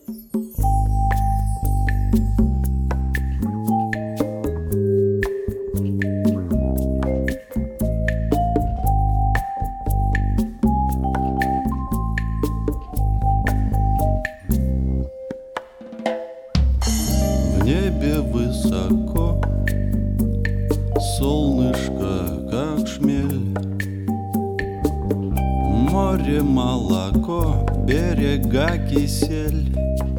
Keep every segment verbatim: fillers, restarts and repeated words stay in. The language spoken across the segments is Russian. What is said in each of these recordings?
В небе высоко, солнышко, как шмель, море молоко, берега кисель.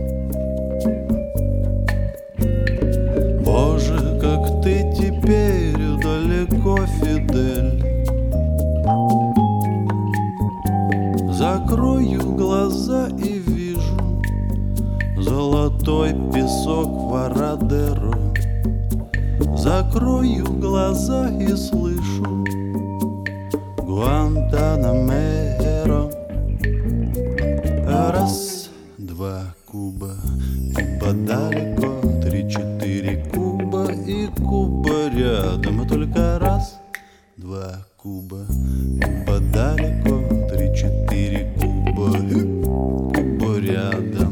Боже, как ты теперь далеко, Фидель. Закрою глаза и вижу золотой песок Варадеро. Закрою глаза и слышу Гуантанамено. Раз, два, Куба, Куба далеко, три-четыре, Куба и Куба рядом. И только раз, два, Куба, Куба далеко, три-четыре, Куба и Куба рядом.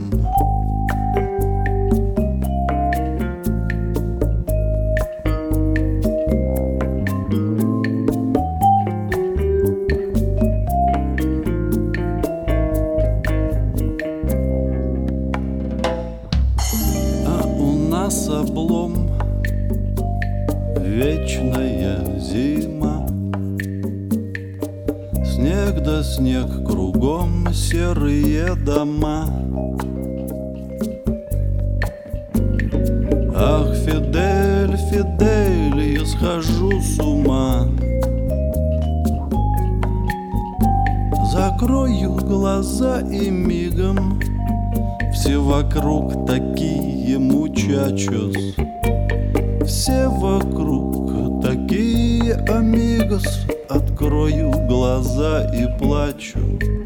Облом, вечная зима, снег да снег кругом, серые дома. Ах, Фидель, Фидель, я схожу с ума. Закрою глаза и мигом все вокруг такие мучачос, все вокруг такие амигос. Открою глаза и плачу.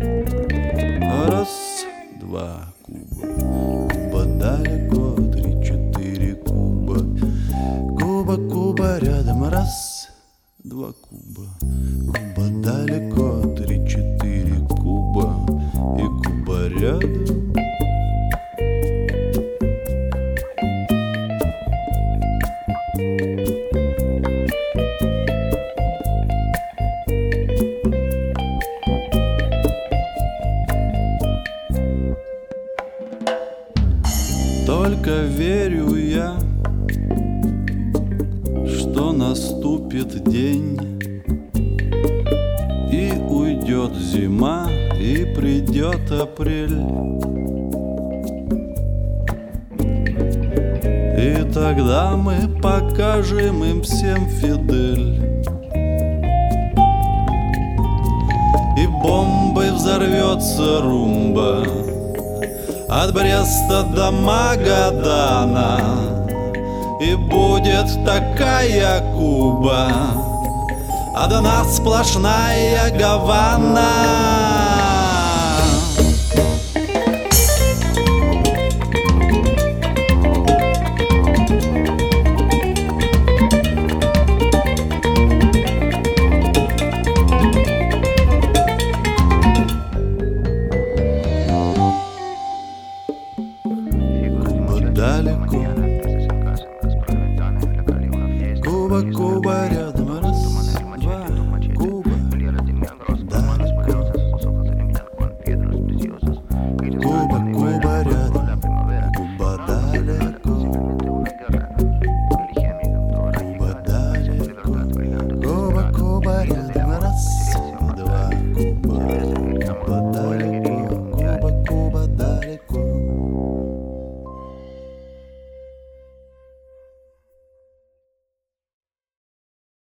Раз, два, Куба, Куба далеко, три-четыре, Куба, Куба, Куба рядом. Раз, два, Куба, Куба далеко, три-четыре, Куба и Куба рядом. Только верю я, что наступит день, и уйдет зима, и придет апрель. И тогда мы покажем им всем Фидель. И бомбой взорвется румба от Бреста до Магадана, и будет такая Куба, а до нас сплошная Гавана. Далеко, Куба, Куба рядом.